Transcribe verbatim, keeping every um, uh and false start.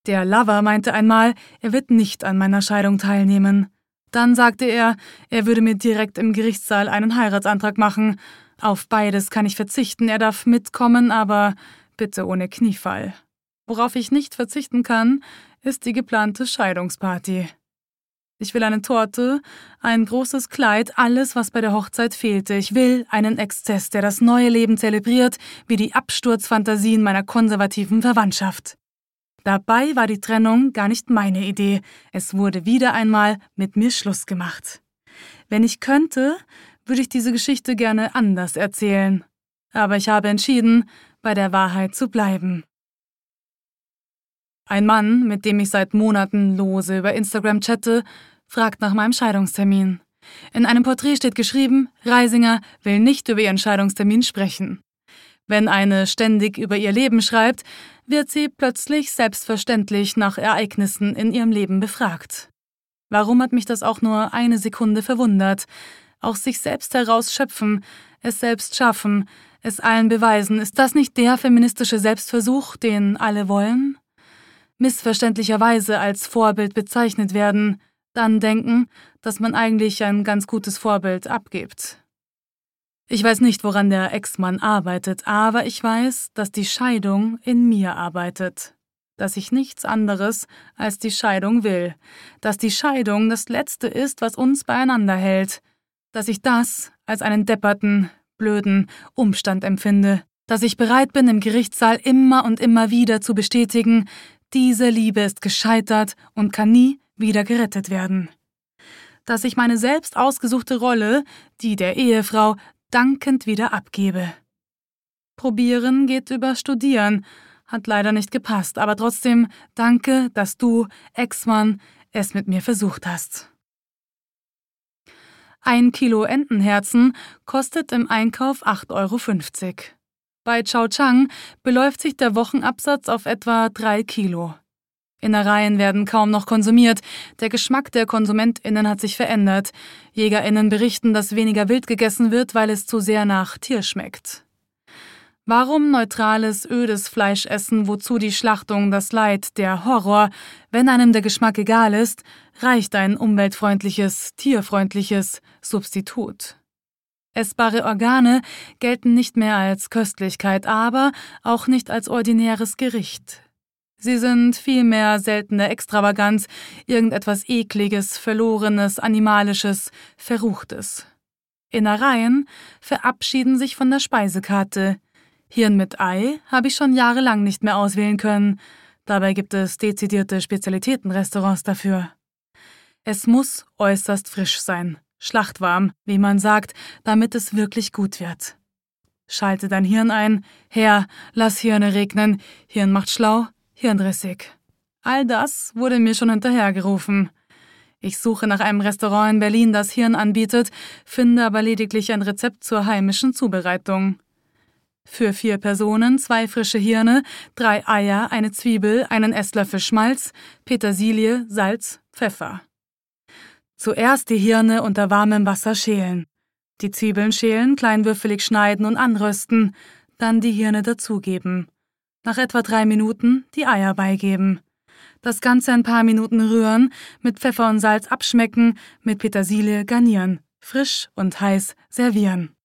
Der Lover meinte einmal, er wird nicht an meiner Scheidung teilnehmen. Dann sagte er, er würde mir direkt im Gerichtssaal einen Heiratsantrag machen. Auf beides kann ich verzichten, er darf mitkommen, aber bitte ohne Kniefall. Worauf ich nicht verzichten kann, ist die geplante Scheidungsparty. Ich will eine Torte, ein großes Kleid, alles, was bei der Hochzeit fehlte. Ich will einen Exzess, der das neue Leben zelebriert, wie die Absturzfantasien meiner konservativen Verwandtschaft. Dabei war die Trennung gar nicht meine Idee. Es wurde wieder einmal mit mir Schluss gemacht. Wenn ich könnte, würde ich diese Geschichte gerne anders erzählen. Aber ich habe entschieden, bei der Wahrheit zu bleiben. Ein Mann, mit dem ich seit Monaten lose über Instagram chatte, fragt nach meinem Scheidungstermin. In einem Porträt steht geschrieben, Reisinger will nicht über ihren Scheidungstermin sprechen. Wenn eine ständig über ihr Leben schreibt, wird sie plötzlich selbstverständlich nach Ereignissen in ihrem Leben befragt. Warum hat mich das auch nur eine Sekunde verwundert? Aus sich selbst herausschöpfen, es selbst schaffen, es allen beweisen, ist das nicht der feministische Selbstversuch, den alle wollen? Missverständlicherweise als Vorbild bezeichnet werden, dann denken, dass man eigentlich ein ganz gutes Vorbild abgibt. Ich weiß nicht, woran der Ex-Mann arbeitet, aber ich weiß, dass die Scheidung in mir arbeitet. Dass ich nichts anderes als die Scheidung will. Dass die Scheidung das Letzte ist, was uns beieinander hält. Dass ich das als einen depperten, blöden Umstand empfinde. Dass ich bereit bin, im Gerichtssaal immer und immer wieder zu bestätigen, diese Liebe ist gescheitert und kann nie wieder gerettet werden. Dass ich meine selbst ausgesuchte Rolle, die der Ehefrau, dankend wieder abgebe. Probieren geht über Studieren, hat leider nicht gepasst, aber trotzdem danke, dass du, Ex-Mann, es mit mir versucht hast. Ein Kilo Entenherzen kostet im Einkauf acht Euro fünfzig. Bei Chow Chang beläuft sich der Wochenabsatz auf etwa drei Kilo. Innereien werden kaum noch konsumiert. Der Geschmack der KonsumentInnen hat sich verändert. JägerInnen berichten, dass weniger Wild gegessen wird, weil es zu sehr nach Tier schmeckt. Warum neutrales, ödes Fleisch essen, wozu die Schlachtung, das Leid, der Horror? Wenn einem der Geschmack egal ist, reicht ein umweltfreundliches, tierfreundliches Substitut. Essbare Organe gelten nicht mehr als Köstlichkeit, aber auch nicht als ordinäres Gericht. Sie sind vielmehr seltene Extravaganz, irgendetwas Ekliges, Verlorenes, Animalisches, Verruchtes. Innereien verabschieden sich von der Speisekarte. Hirn mit Ei habe ich schon jahrelang nicht mehr auswählen können. Dabei gibt es dezidierte Spezialitätenrestaurants dafür. Es muss äußerst frisch sein, schlachtwarm, wie man sagt, damit es wirklich gut wird. Schalte dein Hirn ein, Herr, lass Hirne regnen, Hirn macht schlau, Hirndrissig. All das wurde mir schon hinterhergerufen. Ich suche nach einem Restaurant in Berlin, das Hirn anbietet, finde aber lediglich ein Rezept zur heimischen Zubereitung. Für vier Personen zwei frische Hirne, drei Eier, eine Zwiebel, einen Esslöffel Schmalz, Petersilie, Salz, Pfeffer. Zuerst die Hirne unter warmem Wasser schälen. Die Zwiebeln schälen, kleinwürfelig schneiden und anrösten, dann die Hirne dazugeben. Nach etwa drei Minuten die Eier beigeben. Das Ganze ein paar Minuten rühren, mit Pfeffer und Salz abschmecken, mit Petersilie garnieren, frisch und heiß servieren.